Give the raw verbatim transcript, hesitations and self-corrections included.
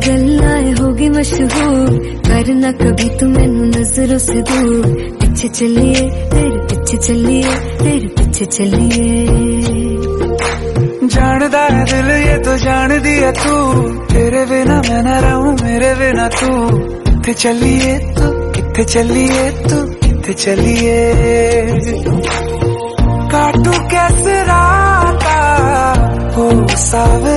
गल्ला होगी मशहूर, करना कभी तू मैनू नजरों से दूर। पीछे चलिए तेरे पीछे चलिए तेरे पीछे चलिए। जानदा है दिल ये तो जान दिया तू, तेरे बिना मैं ना रहूं मेरे बिना तू। किथे चलिए तू किथे चलिए तू किथे चलिए। काटू कैसे राता हो सावे